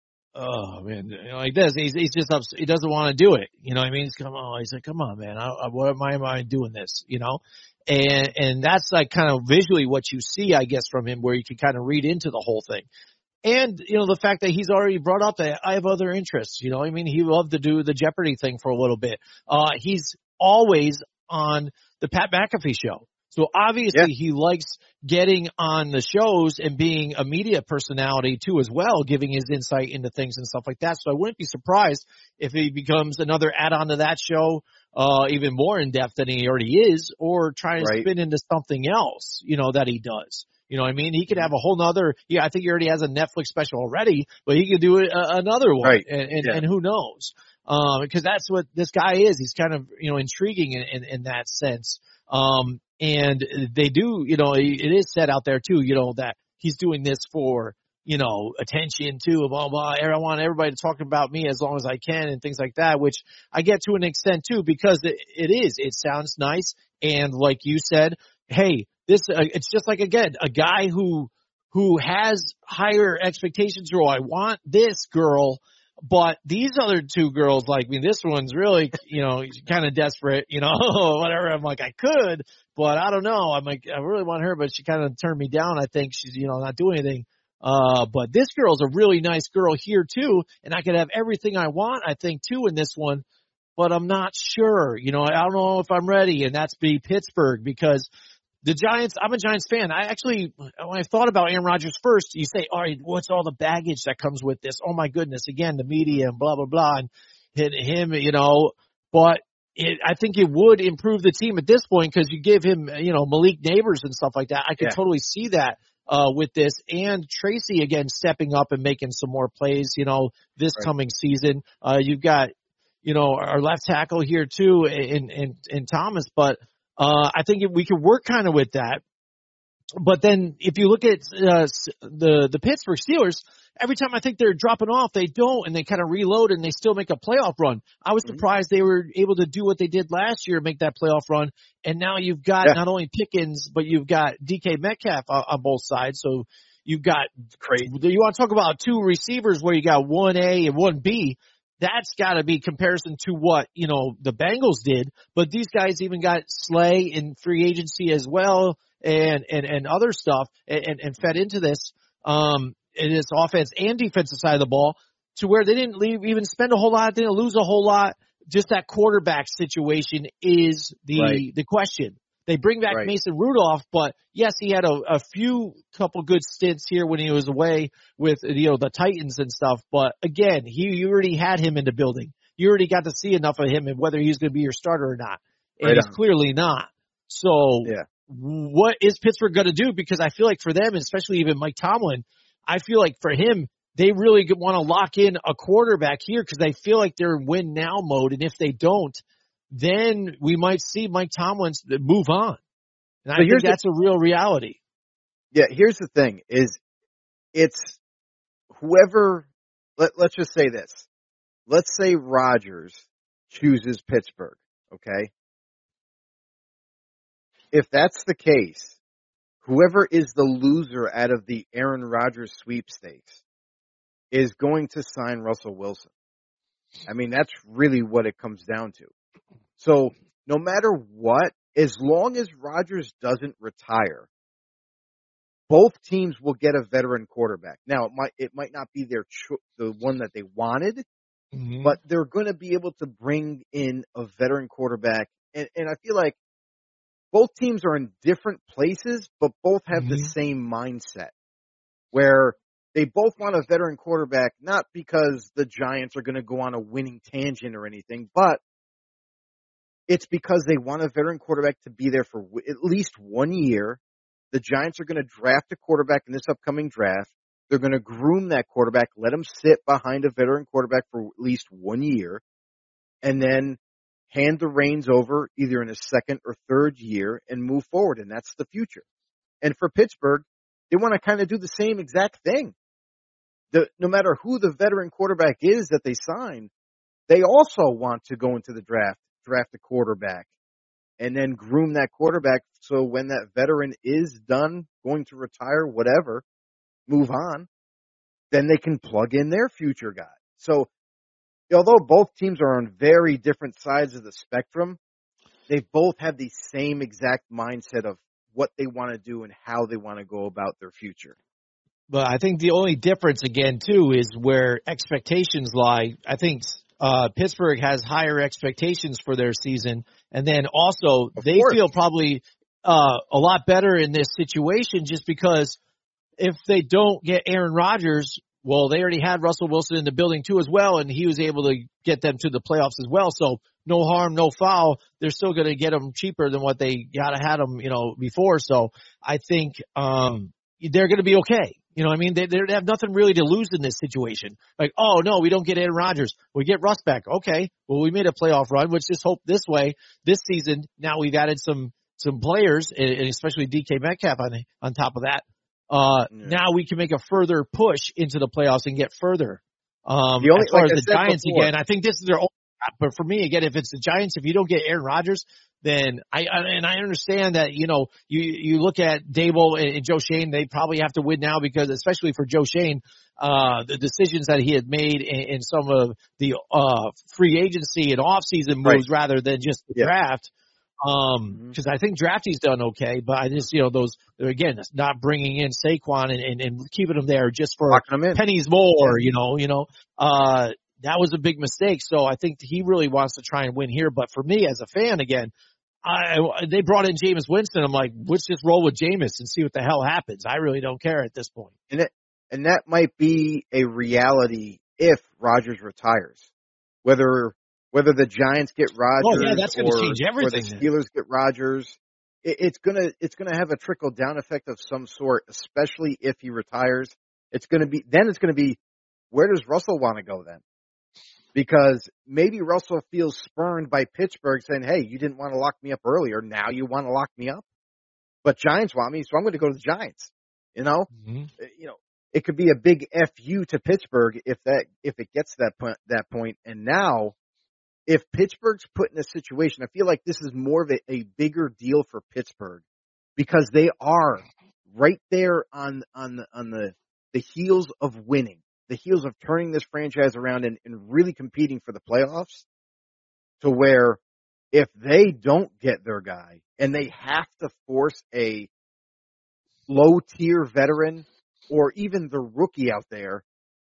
oh man, you know, like this. He's he's just upset. He doesn't want to do it. You know what I mean? He's come on. He's like, come on, man. I, I, why am I doing this? You know, and and that's like kind of visually what you see, I guess, from him, where you can kind of read into the whole thing. And you know, the fact that he's already brought up that I have other interests. You know, I mean, he loved to do the Jeopardy thing for a little bit. Uh, he's always on the Pat McAfee show. So obviously yeah. he likes getting on the shows and being a media personality too as well, giving his insight into things and stuff like that. So I wouldn't be surprised if he becomes another add-on to that show, uh, even more in depth than he already is, or trying to right. spin into something else, you know, that he does. You know what I mean? He could have a whole nother, yeah, I think he already has a Netflix special already, but he could do a, another one. Right. And, and, yeah. and who knows? Um, because that's what this guy is. He's kind of, you know, intriguing in, in, in that sense. Um, and they do, you know, it is said out there too, you know, that he's doing this for, you know, attention too, blah, blah. I want everybody to talk about me as long as I can and things like that, which I get to an extent too, because it, it is, it sounds nice. And like you said, hey, this, uh, it's just like, again, a guy who, who has higher expectations, or I want this girl. But these other two girls like me, this one's really, you know, kind of desperate, you know, whatever. I'm like, I could, but I don't know. I'm like, I really want her, but she kind of turned me down. I think she's, you know, not doing anything. Uh, but this girl's a really nice girl here too. And I could have everything I want, I think, too, in this one, but I'm not sure, you know, I don't know if I'm ready. And that's be Pittsburgh, because the Giants, I'm a Giants fan. I actually, when I thought about Aaron Rodgers first, you say, all right, what's all the baggage that comes with this? Oh my goodness, again, the media and blah, blah, blah, and hit him, you know, but it, I think it would improve the team at this point, because you give him, you know, Malik Neighbors and stuff like that. I could yeah. totally see that, uh, with this, and Tracy again, stepping up and making some more plays, you know, this right. coming season. Uh, you've got, you know, our left tackle here too in, in, in Thomas, but, Uh, I think we could work kind of with that. But then if you look at uh, the the Pittsburgh Steelers, every time I think they're dropping off, they don't, and they kind of reload and they still make a playoff run. I was mm-hmm. surprised they were able to do what they did last year, make that playoff run. And now you've got yeah. not only Pickens, but you've got D K Metcalf on, on both sides. So you've got great. You want to talk about two receivers where you got one A and one B. That's got to be comparison to what, you know, the Bengals did. But these guys even got Slay in free agency as well, and, and, and other stuff, and, and fed into this, um, in this offense and defensive side of the ball, to where they didn't leave, even spend a whole lot, didn't lose a whole lot. Just that quarterback situation is the, right. the question. They bring back Right. Mason Rudolph, but yes, he had a, a few couple good stints here when he was away with, you know, the Titans and stuff. But again, he, you already had him in the building. You already got to see enough of him and whether he's going to be your starter or not. And Right he's on. clearly not. So Yeah. what is Pittsburgh going to do? Because I feel like for them, especially even Mike Tomlin, I feel like for him, they really want to lock in a quarterback here because they feel like they're in win now mode. And if they don't, then we might see Mike Tomlin move on. And I think that's the, a real reality. Yeah, here's the thing is it's whoever, let, let's just say this. Let's say Rodgers chooses Pittsburgh, okay? If that's the case, whoever is the loser out of the Aaron Rodgers sweepstakes is going to sign Russell Wilson. I mean, that's really what it comes down to. So no matter what, as long as Rodgers doesn't retire, both teams will get a veteran quarterback. Now, it might it might not be their cho- the one that they wanted, mm-hmm. but they're going to be able to bring in a veteran quarterback. And, and I feel like both teams are in different places, but both have mm-hmm. the same mindset, where they both want a veteran quarterback, not because the Giants are going to go on a winning tangent or anything, but it's because they want a veteran quarterback to be there for w- at least one year. The Giants are going to draft a quarterback in this upcoming draft. They're going to groom that quarterback, let him sit behind a veteran quarterback for at least one year, and then hand the reins over either in his second or third year and move forward. And that's the future. And for Pittsburgh, they want to kind of do the same exact thing. The, no matter who the veteran quarterback is that they sign, they also want to go into the draft, draft a quarterback, and then groom that quarterback so when that veteran is done, going to retire, whatever, move on, then they can plug in their future guy. So although both teams are on very different sides of the spectrum, they both have the same exact mindset of what they want to do and how they want to go about their future. But I think the only difference, again, too, is where expectations lie. I think uh, Pittsburgh has higher expectations for their season. And then also Of they course. feel probably uh, a lot better in this situation just because if they don't get Aaron Rodgers, well, they already had Russell Wilson in the building, too, as well, and he was able to get them to the playoffs as well. So no harm, no foul. They're still going to get them cheaper than what they got to had them, you know, before. So I think um, they're going to be okay. You know what I mean? They, they have nothing really to lose in this situation. Like, oh, no, we don't get Aaron Rodgers. We get Russ back. Okay, well, we made a playoff run. Let's just hope this way. This season, now we've added some some players, and especially D K Metcalf on, on top of that. Uh, yeah. Now we can make a further push into the playoffs and get further. Um, the only, as far like as I the Giants, before. again, I think this is their own. But for me, again, if it's the Giants, if you don't get Aaron Rodgers, then I, and I understand that, you know, you, you look at Dable and, and Joe Schoen, they probably have to win now because, especially for Joe Schoen, uh, the decisions that he had made in, in some of the, uh, free agency and off-season moves right. rather than just the yeah. draft. Um, cause I think Drafty's done okay, but I just, you know, those, again, not bringing in Saquon and, and, and keeping him there just for pennies more, you know, you know, uh, that was a big mistake. So I think he really wants to try and win here. But for me as a fan, again, I, they brought in Jameis Winston. I'm like, let's just roll with Jameis and see what the hell happens. I really don't care at this point. And it, and that might be a reality if Rodgers retires, whether, whether the Giants get Rodgers oh, yeah, that's gonna or, change everything, or the Steelers then. get Rodgers. It, it's gonna, it's gonna have a trickle down effect of some sort, especially if he retires. It's gonna be, then it's gonna be, where does Russell want to go then? Because maybe Russell feels spurned by Pittsburgh saying, hey, you didn't want to lock me up earlier. Now you want to lock me up. But Giants want me, so I'm going to go to the Giants. You know, mm-hmm. you know, it could be a big F U to Pittsburgh if that, if it gets to that point, that point. And now if Pittsburgh's put in a situation, I feel like this is more of a, a bigger deal for Pittsburgh because they are right there on, on the, on the, the heels of winning. The heels of turning this franchise around and, and really competing for the playoffs, to where if they don't get their guy and they have to force a low tier veteran or even the rookie out there,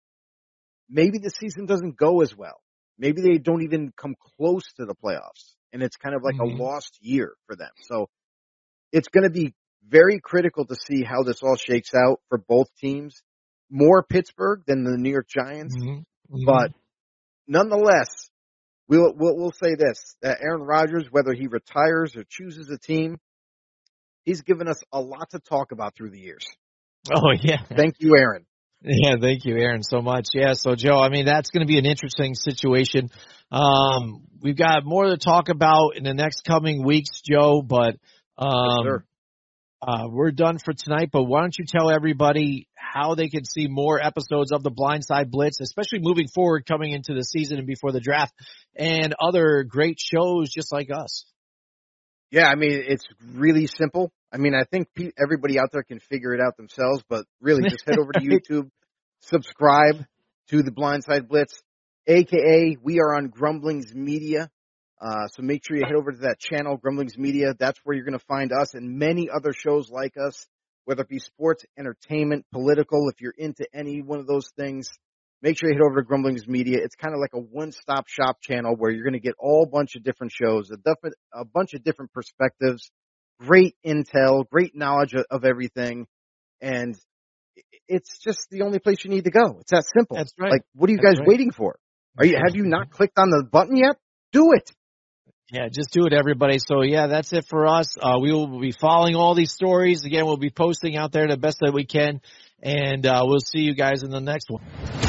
maybe the season doesn't go as well. Maybe they don't even come close to the playoffs and it's kind of like mm-hmm. a lost year for them. So it's going to be very critical to see how this all shakes out for both teams. More Pittsburgh than the New York Giants, Mm-hmm. Mm-hmm. but nonetheless, we'll, we'll we'll say this: that Aaron Rodgers, whether he retires or chooses a team, he's given us a lot to talk about through the years. Oh yeah, thank you, Aaron. Yeah, thank you, Aaron, so much. Yeah, so Joe, I mean, that's going to be an interesting situation. Um, we've got more to talk about in the next coming weeks, Joe, but um, yes, uh, we're done for tonight. But why don't you tell everybody how they can see more episodes of the Blindside Blitz, especially moving forward, coming into the season and before the draft, and other great shows just like us? Yeah, I mean, it's really simple. I mean, I think pe- everybody out there can figure it out themselves, but really just head over to YouTube, subscribe to the Blindside Blitz, a k a we are on Grumblings Media. Uh, so make sure you head over to that channel, Grumblings Media. That's where you're going to find us and many other shows like us, whether it be sports, entertainment, political. If you're into any one of those things, make sure you head over to Grumblings Media. It's kind of like a one-stop shop channel where you're going to get all bunch of different shows, a, def- a bunch of different perspectives, great intel, great knowledge of, of everything. And it's just the only place you need to go. It's that simple. That's right. Like, what are you That's guys right. waiting for? Are you, have you not clicked on the button yet? Do it. Yeah, just do it, everybody. So, yeah, that's it for us. Uh, we will be following all these stories. Again, we'll be posting out there the best that we can. And uh, we'll see you guys in the next one.